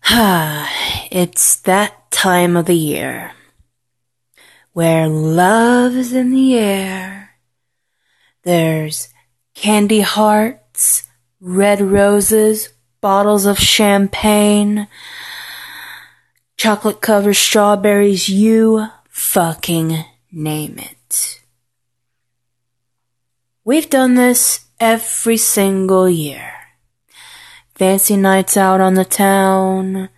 It's that time of the year where love is in the air. There's candy hearts, red roses, bottles of champagne, chocolate-covered strawberries, you fucking name it. We've done this every single year. Fancy nights out on the town,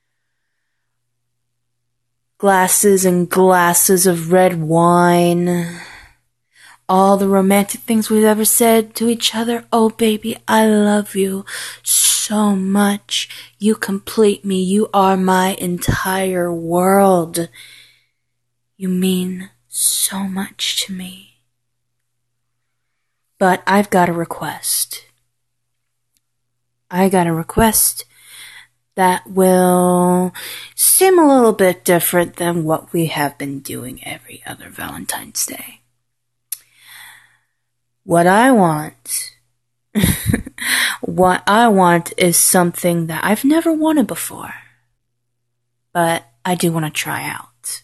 glasses and glasses of red wine, all the romantic things we've ever said to each other. Oh baby, I love you so much. You complete me. You are my entire world. You mean so much to me. But I've got a request. I got a request that will seem a little bit different than what we have been doing every other Valentine's Day. What I want is something that I've never wanted before, but I do want to try out.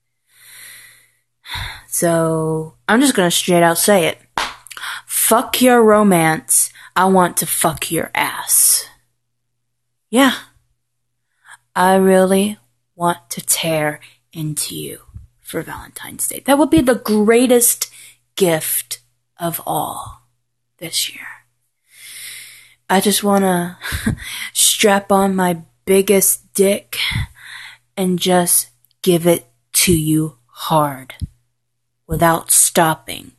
So I'm just going to straight out say it. Fuck your romance. I want to fuck your ass. Yeah. I really want to tear into you for Valentine's Day. That would be the greatest gift of all this year. I just want to strap on my biggest dick and just give it to you hard without stopping.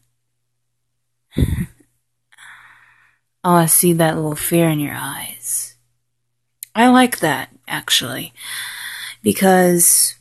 Oh, I see that little fear in your eyes. I like that, actually, because,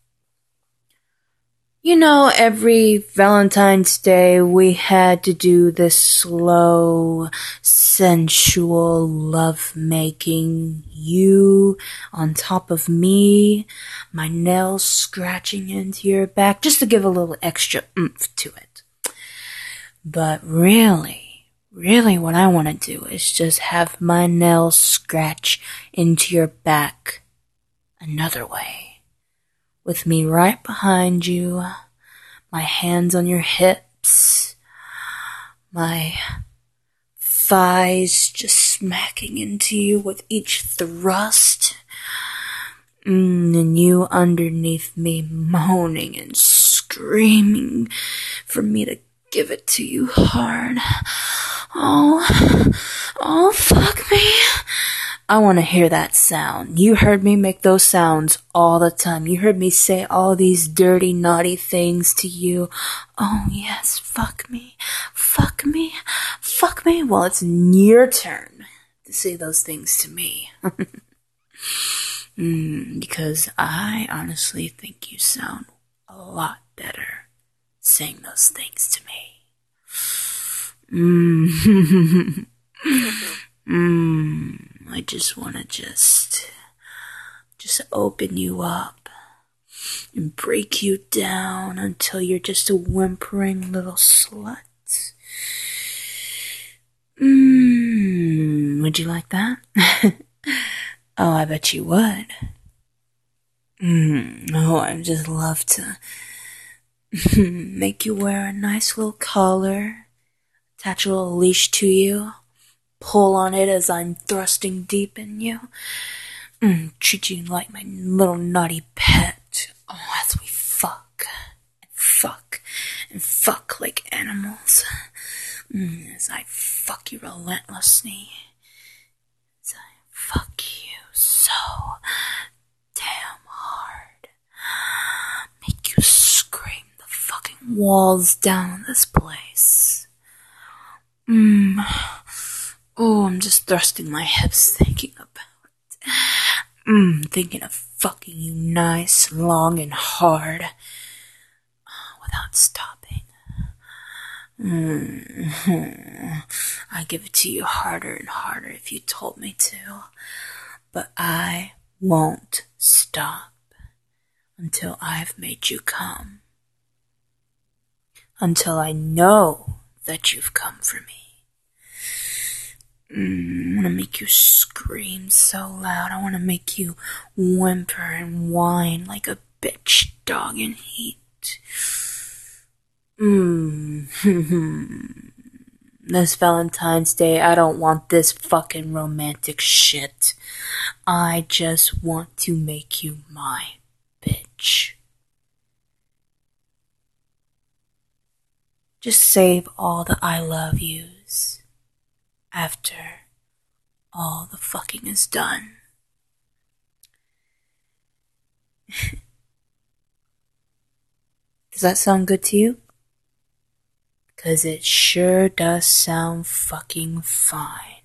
you know, every Valentine's Day we had to do this slow, sensual love-making, you on top of me, my nails scratching into your back, just to give a little extra oomph to it. But really what I want to do is just have my nails scratch into your back another way. With me right behind you, my hands on your hips, my thighs just smacking into you with each thrust, and you underneath me moaning and screaming for me to give it to you hard. Oh, fuck me. I want to hear that sound. You heard me make those sounds all the time. You heard me say all these dirty, naughty things to you. Oh, yes, fuck me. Fuck me. Fuck me. Well, it's your turn to say those things to me. Because I honestly think you sound a lot better saying those things to me. I just want to just open you up and break you down until you're just a whimpering little slut. Would you like that? Oh, I bet you would. Oh, I'd just love to make you wear a nice little collar, attach a little leash to you, pull on it as I'm thrusting deep in you, treat you like my little naughty pet. Oh, as we fuck and fuck like animals, as I fuck you relentlessly, as I fuck you so damn hard, make you scream the fucking walls down this place. Oh, I'm just thrusting my hips thinking about it. Thinking of fucking you nice, long, and hard without stopping. I'd give it to you harder and harder if you told me to. But I won't stop until I've made you come. Until I know that you've come for me. I want to make you scream so loud. I want to make you whimper and whine like a bitch dog in heat. This Valentine's Day, I don't want this fucking romantic shit. I just want to make you my bitch. Just save all the I love yous after all the fucking is done. Does that sound good to you? 'Cause it sure does sound fucking fine.